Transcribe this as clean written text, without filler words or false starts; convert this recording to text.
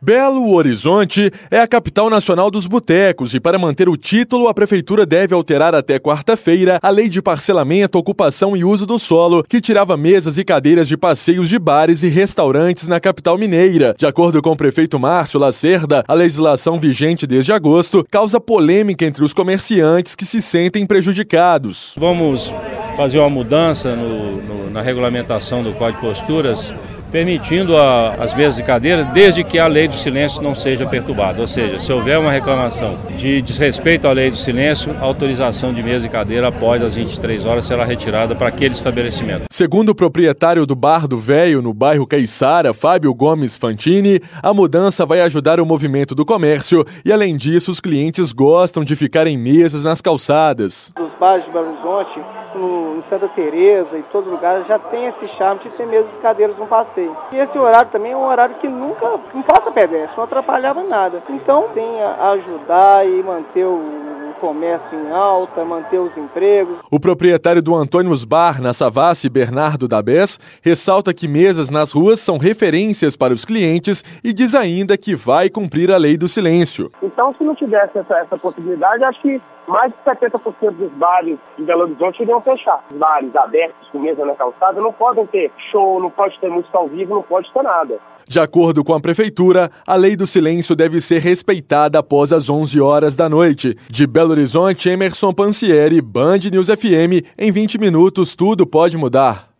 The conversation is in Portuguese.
Belo Horizonte é a capital nacional dos botecos e, para manter o título, a prefeitura deve alterar até quarta-feira a lei de parcelamento, ocupação e uso do solo, que tirava mesas e cadeiras de passeios de bares e restaurantes na capital mineira. De acordo com o prefeito Márcio Lacerda, a legislação vigente desde agosto causa polêmica entre os comerciantes que se sentem prejudicados. Vamos fazer uma mudança na regulamentação do Código de Posturas, permitindo as mesas e cadeiras, desde que a lei do silêncio não seja perturbada. Ou seja, se houver uma reclamação de desrespeito à lei do silêncio, a autorização de mesa e cadeira após as 23 horas será retirada para aquele estabelecimento. Segundo o proprietário do Bar do Véio, no bairro Caiçara, Fábio Gomes Fantini, a mudança vai ajudar o movimento do comércio e, além disso, os clientes gostam de ficar em mesas nas calçadas. Os bares de Belo Horizonte, no Santa Teresa e todo lugar, já tem esse charme de ter mesas e cadeiras no passeio. E esse horário também é um horário que nunca passa pedestre, não atrapalhava nada. Então tem a ajudar e manter o comércio em alta, manter os empregos. O proprietário do Antônios Bar, na Savassi, Bernardo Dabés, ressalta que mesas nas ruas são referências para os clientes e diz ainda que vai cumprir a lei do silêncio. Então, se não tivesse essa possibilidade, acho que mais de 70% dos bares de Belo Horizonte iriam fechar. Os bares abertos com mesa na calçada não podem ter show, não pode ter música ao vivo, não pode ter nada. De acordo com a prefeitura, a lei do silêncio deve ser respeitada após as 11 horas da noite. De Belo Horizonte, Emerson Pansieri, Band News FM, em 20 minutos tudo pode mudar.